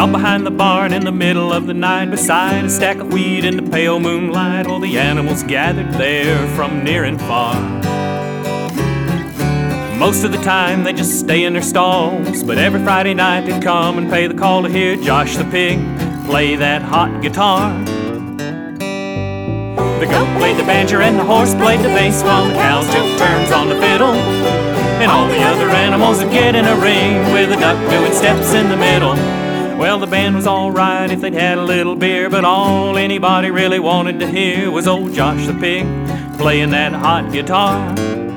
Out behind the barn in the middle of the night, beside a stack of wheat in the pale moonlight, all the animals gathered there from near and far. Most of the time they just stay in their stalls, but every Friday night they'd come and pay the call to hear Josh the pig play that hot guitar. The goat played the banjo and the horse played the bass, while the cows took turns on the fiddle, and all the other animals would get in a ring with a duck doing steps in the middle. Well, the band was alright if they'd had a little beer, but all anybody really wanted to hear was old Josh the pig playing that hot guitar.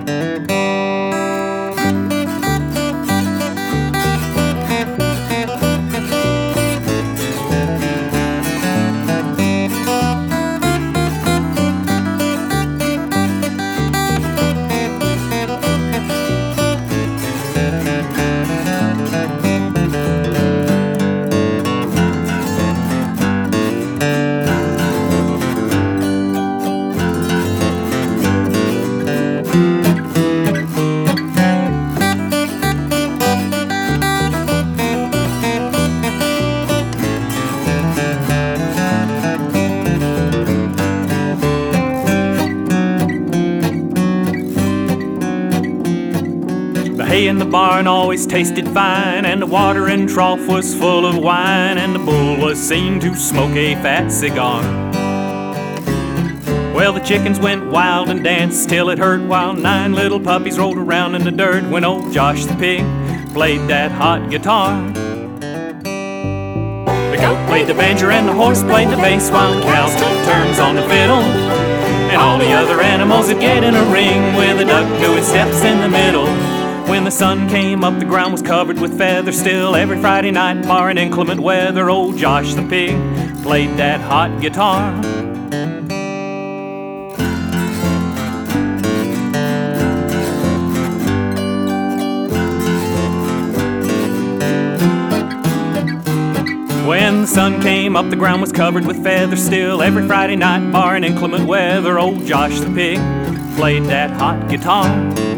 The hay in the barn always tasted fine, and the watering trough was full of wine, and the bull was seen to smoke a fat cigar. Well, the chickens went wild and danced till it hurt, while 9 little puppies rolled around in the dirt when old Josh the pig played that hot guitar. The goat played the banjo and the horse played the bass, while the cows took turns on the fiddle, and all the other animals would get in a ring with a duck doing steps in the middle. When the sun came up, the ground was covered with feathers. Still, every Friday night, barring inclement weather, old Josh the pig played that hot guitar. When the sun came up, the ground was covered with feathers. Still, every Friday night, barring inclement weather, old Josh the pig played that hot guitar.